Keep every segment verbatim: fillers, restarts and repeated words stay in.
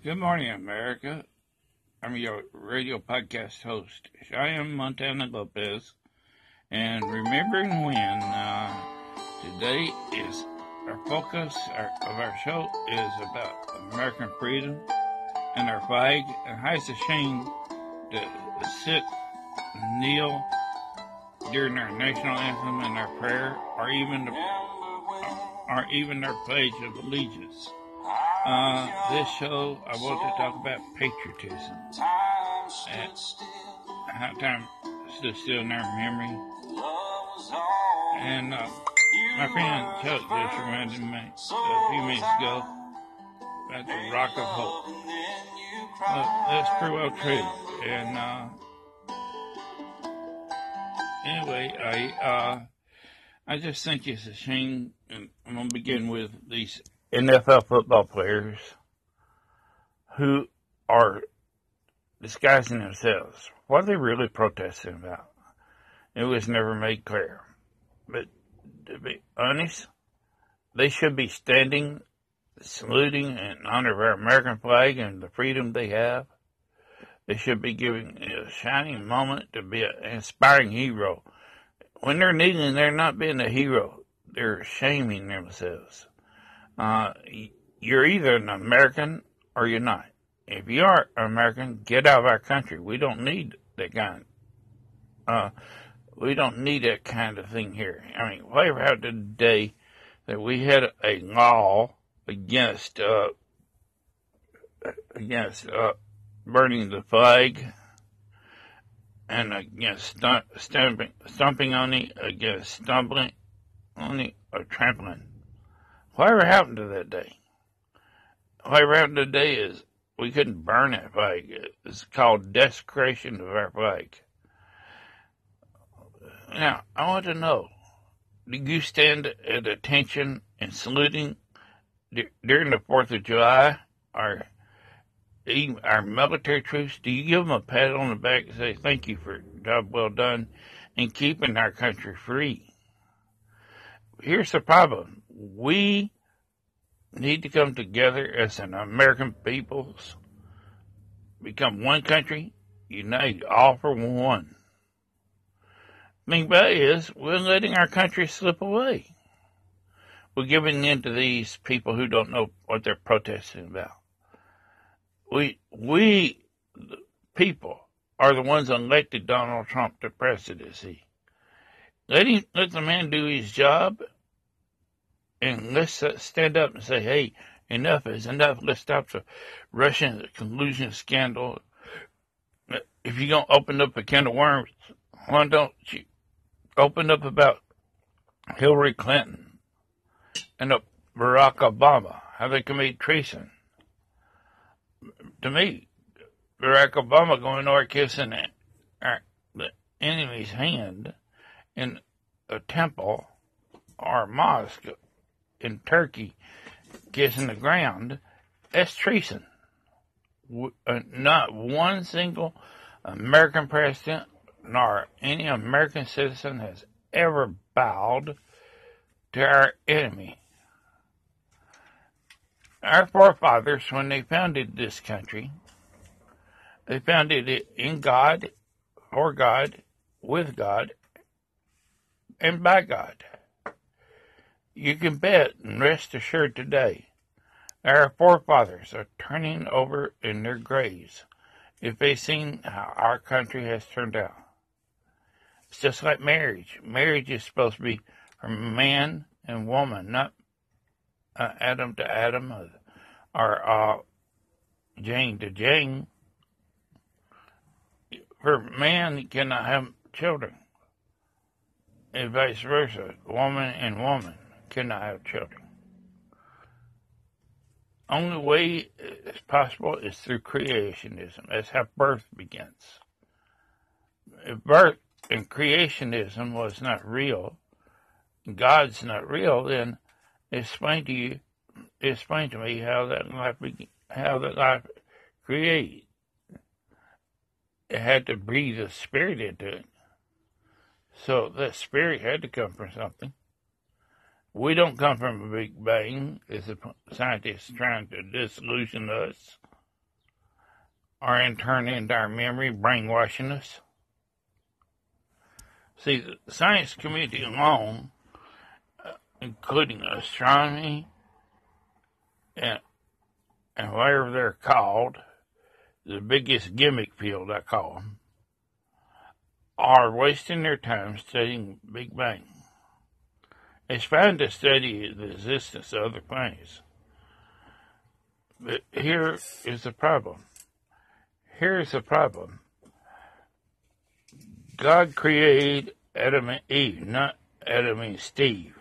Good morning, America. I'm your radio podcast host, Cheyenne Montana Lopez. And remembering when, uh, today is our focus our, of our show is about American freedom and our flag. And how it's a shame to sit, kneel during our national anthem and our prayer, or even the, or even our pledge of allegiance. Uh, this show, I want to talk about patriotism. And how time stood still in our memory. And uh, my friend Chuck just reminded me a few minutes ago about the Rock of Hope. Well, that's pretty well true. And uh, anyway, I uh, I just think it's a shame. And I'm going to begin with these N F L football players who are disguising themselves. What are they really protesting about? It was never made clear. But to be honest, they should be standing, saluting in honor of our American flag and the freedom they have. They should be giving a shining moment to be an inspiring hero. When they're kneeling, they're not being a hero. They're shaming themselves. Uh, you're either an American or you're not. If you are American, get out of our country. We don't need that kind. Uh, we don't need that kind of thing here. I mean, whatever happened today that we had a law against uh, against uh, burning the flag and against stump, stamping, stomping on it, against stumbling on it or trampling. Whatever happened to that day? Whatever happened today is we couldn't burn that flag. It's called desecration of our flag. Now, I want to know, do you stand at attention and saluting d- during the fourth of July? Or even our military troops, do you give them a pat on the back and say, thank you for a job well done in keeping our country free? Here's the problem. We need to come together as an American peoples, become one country, unite all for one. Thing about it is, we're letting our country slip away. We're giving in to these people who don't know what they're protesting about. We, we, the people, are the ones that elected Donald Trump to presidency. Let him, let the man do his job. And let's stand up and say, hey, enough is enough. Let's stop the Russian collusion scandal. If you're going to open up a can of worms, why don't you open up about Hillary Clinton and Barack Obama, how they committed treason? To me, Barack Obama going over kissing the enemy's hand in a temple or a mosque in Turkey, kissing the ground, that's treason. Not one single American president nor any American citizen has ever bowed to our enemy. Our forefathers, when they founded this country, they founded it in God, for God, with God, and by God. You can bet and rest assured today our forefathers are turning over in their graves if they've seen how our country has turned out. It's just like marriage. Marriage is supposed to be from man and woman, not uh, Adam to Adam or, or uh, Jane to Jane. For man, you cannot have children, and vice versa, woman and woman cannot have children. Only way it's possible is through creationism. That's how birth begins. If birth and creationism was not real, God's not real, then explain to you, explain to me how that life began, how that life created. It had to breathe a spirit into it. So that spirit had to come from something. We don't come from a big bang, as the scientists trying to disillusion us. are in turn into our memory, brainwashing us. See, the science community alone, uh, including astronomy and, and whatever they're called, the biggest gimmick field I call them, are wasting their time studying Big Bang. It's fine to study the existence of other planets. But here is the problem. Here's the problem. God created Adam and Eve, not Adam and Steve.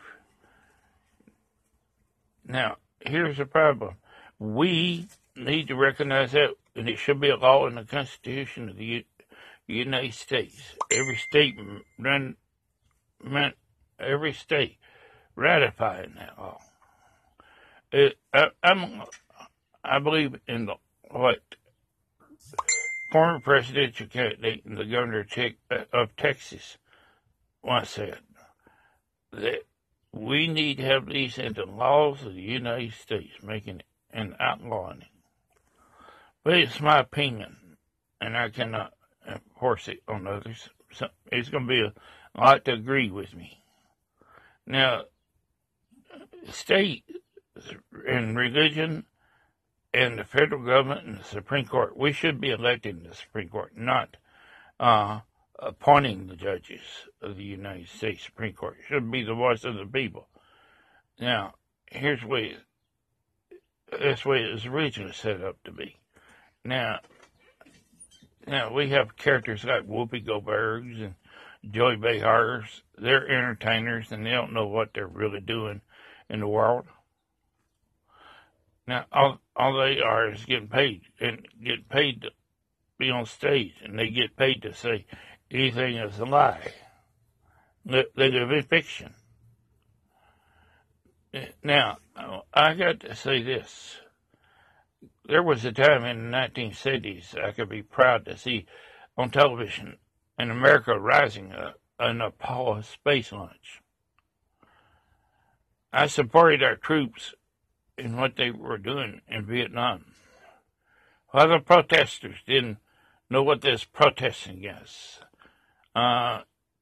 Now, here's the problem. We need to recognize that, and it should be a law in the Constitution of the U- United States. Every state run, meant every state ratifying that law. It, I, I'm, I believe in the, what former presidential candidate and the governor of Texas once said, that we need to have these into laws of the United States, making it and outlawing it. But it's my opinion, and I cannot enforce it on others. So it's going to be a lot to agree with me. Now, state and religion and the federal government and the Supreme Court, we should be electing the Supreme Court, not uh, appointing the judges of the United States Supreme Court. It should be the voice of the people. Now, here's the way, that's the way it was originally set up to be. Now, now we have characters like Whoopi Goldbergs and Joy Behars. They're entertainers, and they don't know what they're really doing in the world. Now, all all they are is getting paid, and get paid to be on stage, and they get paid to say anything is a lie. They, they live in fiction. Now, I got to say this. There was a time in the nineteen seventies I could be proud to see on television in America rising a, an Apollo space launch. I supported our troops in what they were doing in Vietnam. While the protesters didn't know what they was protesting against. Uh,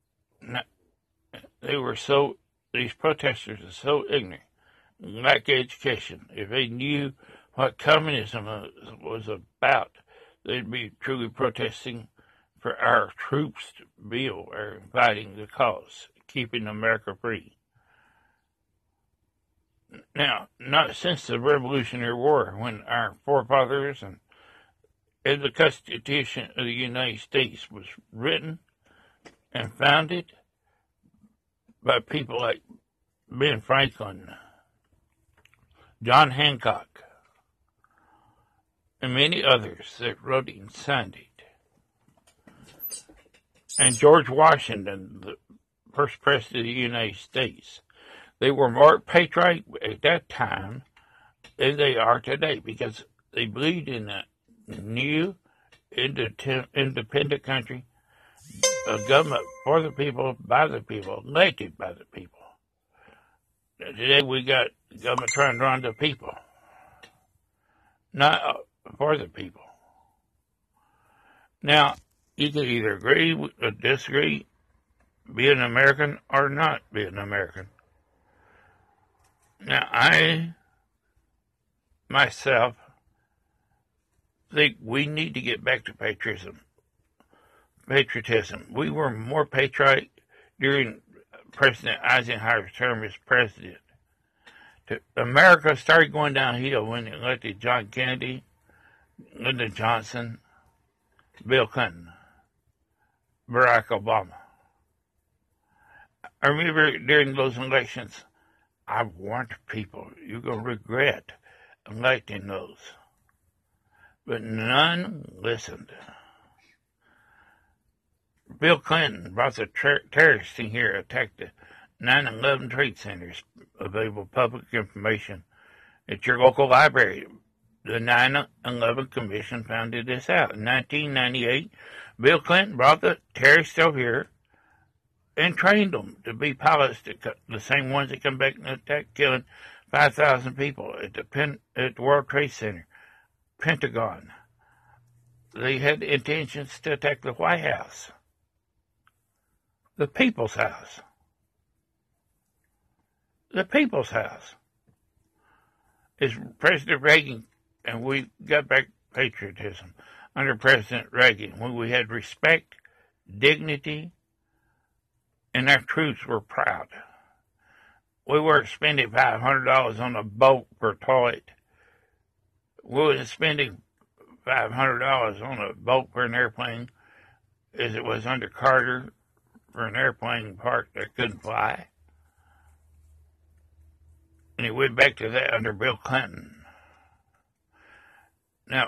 they were so, these protesters are so ignorant, lack education. If they knew what communism was about, they'd be truly protesting for our troops to be or fighting the cause, keeping America free. Now, not since the Revolutionary War, when our forefathers and, and the Constitution of the United States was written and founded by people like Ben Franklin, John Hancock, and many others that wrote it and signed it. And George Washington, the first president of the United States. They were more patriotic at that time than they are today because they believed in a new, independent country, a government for the people, by the people, elected by the people. Today we got government trying to run the people, not for the people. Now, you can either agree or disagree, be an American or not be an American. Now, I, myself, think we need to get back to patriotism. Patriotism. We were more patriotic during President Eisenhower's term as president. America started going downhill when they elected John Kennedy, Lyndon Johnson, Bill Clinton, Barack Obama. I remember during those elections, I warned people, you're going to regret electing those. But none listened. Bill Clinton brought the ter- terrorists in here, attacked the nine eleven Trade Centers, available public information at your local library. The nine eleven Commission found this out. In nineteen ninety-eight, Bill Clinton brought the terrorists over here and trained them to be pilots, to cut, the same ones that come back and attack, killing five thousand people at the, Pen, at the World Trade Center, Pentagon. they had intentions to attack the White House, the People's House. The People's House. Is President Reagan, and we got back patriotism under President Reagan, when we had respect, dignity, and our troops were proud. We weren't spending five hundred dollars on a boat per toilet. We weren't spending five hundred dollars on a boat for an airplane, as it was under Carter for an airplane part that couldn't fly. And it went back to that under Bill Clinton. Now,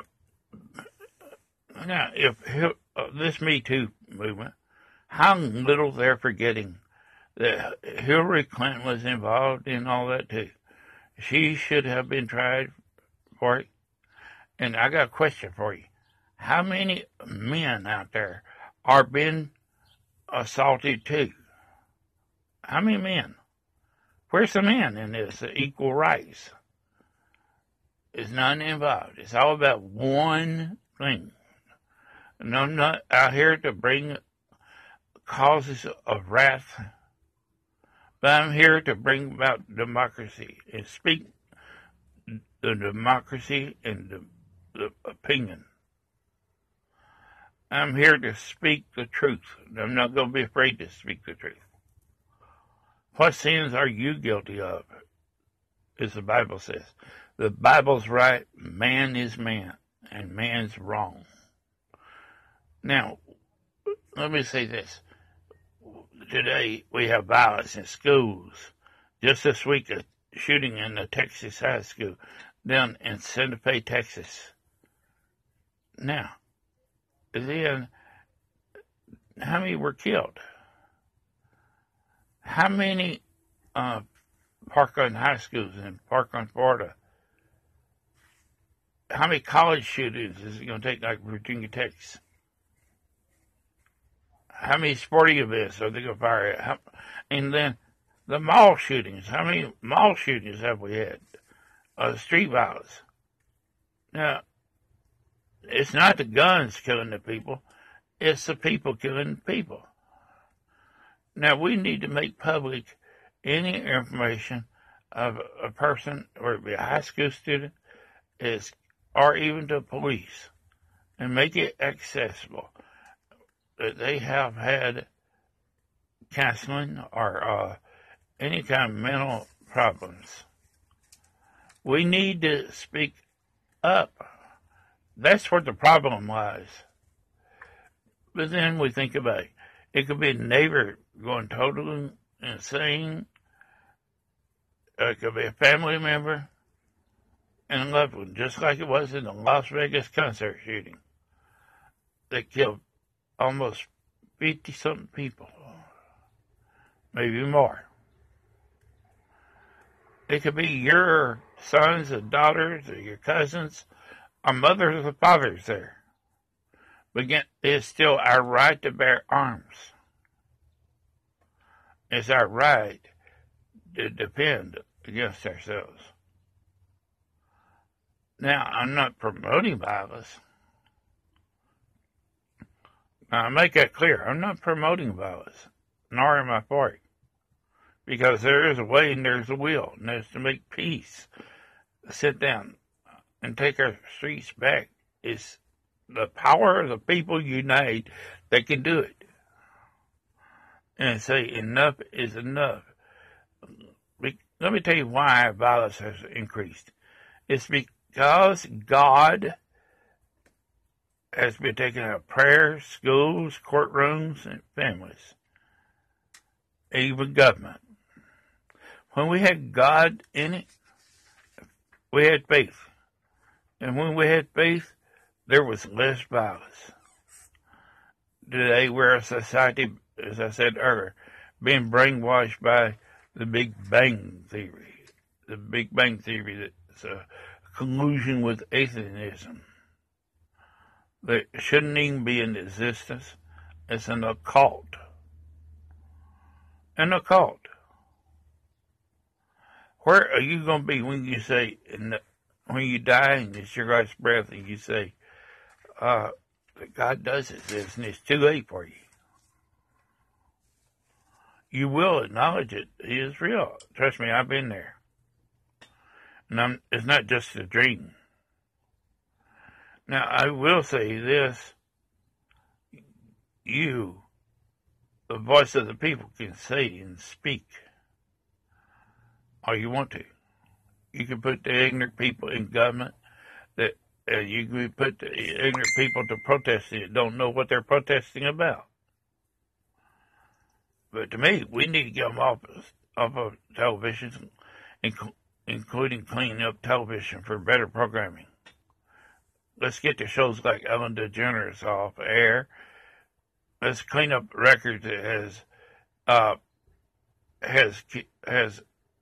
now if uh, this Me Too movement, how little they're forgetting that Hillary Clinton was involved in all that too. She should have been tried for it. And I got a question for you. How many men out there are being assaulted too? How many men? Where's the men in this? The equal rights. It's not involved. It's all about one thing. And I'm not out here to bring causes of wrath, but I'm here to bring about democracy and speak the democracy and the, the opinion. I'm here to speak the truth. I'm not going to be afraid to speak the truth. What sins are you guilty of? As the Bible says. The Bible's right. Man is man, and man's wrong. Now, let me say this. Today, we have violence in schools. Just this week, a shooting in the Texas high school down in Santa Fe, Texas. Now, then, how many were killed? How many uh, Parkland high schools in Parkland, Florida? How many college shootings is it going to take, like Virginia Tech's? How many sporting events are they going to fire at? How, and then the mall shootings. How many mall shootings have we had? Uh, street violence. Now, it's not the guns killing the people. It's the people killing the people. Now, we need to make public any information of a person, or it be a high school student, is, or even to police, and make it accessible that they have had counseling or uh, any kind of mental problems. We need to speak up. That's where the problem lies. But then we think about it. It could be a neighbor going totally insane. It could be a family member and a loved one, just like it was in the Las Vegas concert shooting. They killed almost fifty-something people, maybe more. It could be your sons and daughters or your cousins or mothers or fathers there. But again, it's still our right to bear arms. It's our right to defend against ourselves. Now, I'm not promoting violence. Now, I make that clear. I'm not promoting violence, nor am I for it. Because there is a way and there's a will, and there's to make peace. Sit down and take our streets back. It's the power of the people unite that can do it. And say enough is enough. Let me tell you why violence has increased. It's because God has been taking out of prayers, schools, courtrooms, and families, even government. When we had God in it, we had faith. And when we had faith, there was less violence. Today, we're a society, as I said earlier, being brainwashed by the Big Bang Theory. The Big Bang Theory that's a collusion with atheism. That shouldn't even be in existence. It's an occult. An occult. Where are you going to be when you say, when you die and it's your last breath and you say, uh, that God does this, and it's too late for you. You will acknowledge it. He is real. Trust me, I've been there. And I'm, it's not just a dream. Now, I will say this. You, the voice of the people, can say and speak all you want to. You can put the ignorant people in government. That uh, you can put the ignorant people to protesting that don't know what they're protesting about. But to me, we need to get them off, off of television, including cleaning up television for better programming. Let's get the shows like Ellen DeGeneres off air. Let's clean up records that has uh, has has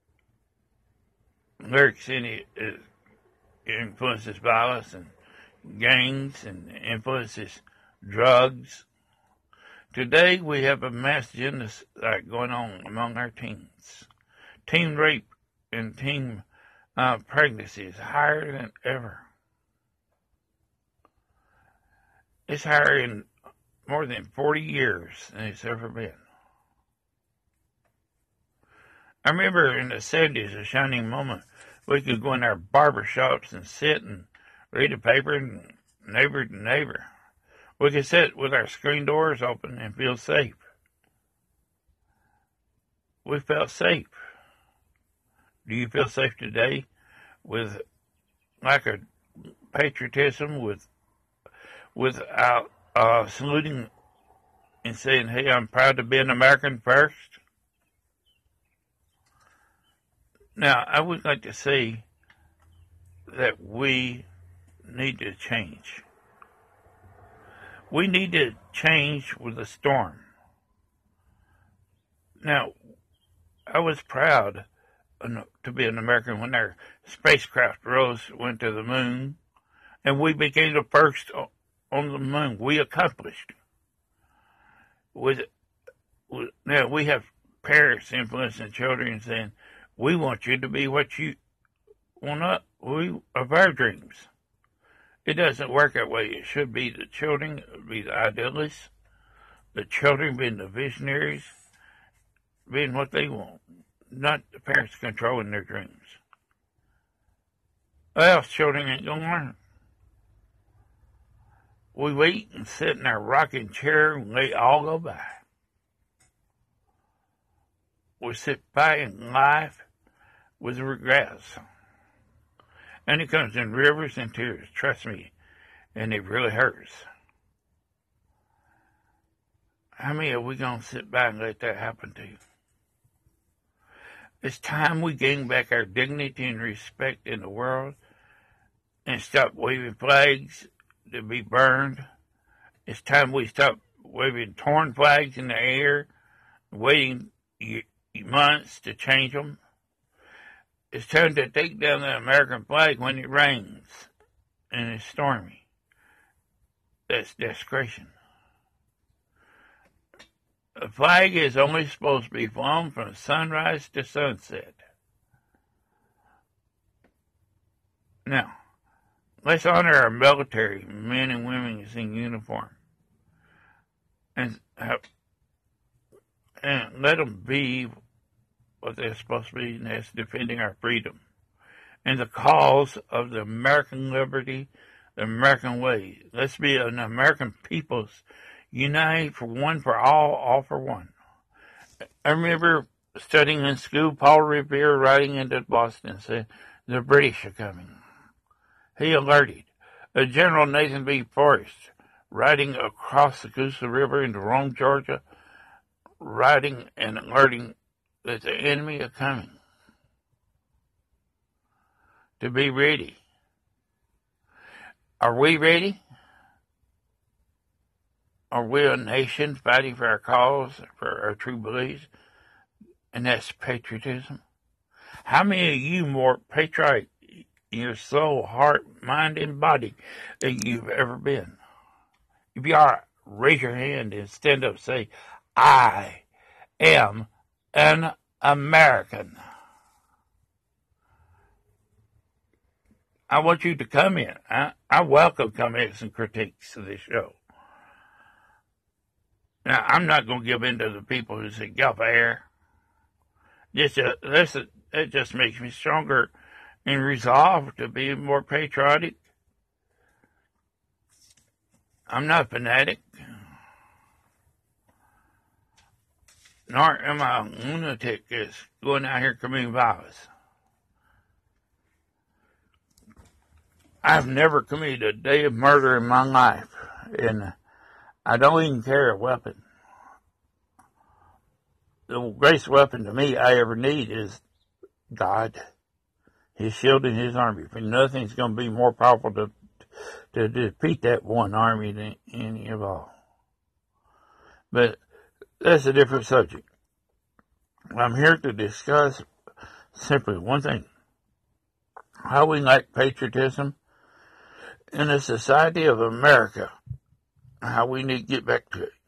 lyrics in it that influences violence and gangs and influences drugs. Today we have a mass genocide going on among our teens. Teen rape and teen uh, pregnancy is higher than ever. It's higher in more than forty years than it's ever been. I remember in the seventies, a shining moment. We could go in our barber shops and sit and read a paper and neighbor to neighbor. We could sit with our screen doors open and feel safe. We felt safe. Do you feel safe today with lack of patriotism, with without uh, saluting and saying, hey, I'm proud to be an American first? Now, I would like to say that we need to change. We need to change with the storm. Now, I was proud to be an American when our spacecraft Rose went to the moon, and we became the first on the moon. We accomplished. With, with now we have parents influencing children and saying, "We want you to be what you want up. We of our dreams." It doesn't work that way. It should be the children be the idealists, the children being the visionaries, being what they want, not the parents controlling their dreams. Or else children ain't gonna learn. We wait and sit in our rocking chair and let it all go by. We sit by and life with regrets. And it comes in rivers and tears, trust me, and it really hurts. How many are we going to sit by and let that happen to you? It's time we gain back our dignity and respect in the world and stop waving flags to be burned. It's time we stop waving torn flags in the air, waiting months to change them. It's time to take down the American flag when it rains and it's stormy. That's desecration. A flag is only supposed to be flown from sunrise to sunset. Now, let's honor our military men and women in uniform and have, and let them be what they're supposed to be, and that's defending our freedom and the cause of the American liberty, the American way. Let's be an American peoples, unite for one for all, all for one. I remember studying in school, Paul Revere riding into Boston saying, the British are coming. He alerted. A General Nathan B. Forrest riding across the Coosa River into Rome, Georgia, riding and alerting that the enemy are coming. To be ready. Are we ready? Are we a nation fighting for our cause, for our true beliefs? And that's patriotism. How many of you more patriotic in your soul, heart, mind, and body than you've ever been? If you are, raise your hand and stand up and say, I am an American. I want you to come in. I, I welcome comments and critiques of this show. Now, I'm not going to give in to the people who say, get off air. Just, uh, that's a, it just makes me stronger in resolve to be more patriotic. I'm not a fanatic. Nor am I a lunatic that's going out here committing violence. I've never committed a day of murder in my life, and I don't even carry a weapon. The greatest weapon to me I ever need is God, His shield and His army. For nothing's going to be more powerful to to defeat that one army than any of all. But that's a different subject. I'm here to discuss simply one thing: how we lack patriotism in the society of America, how we need to get back to it.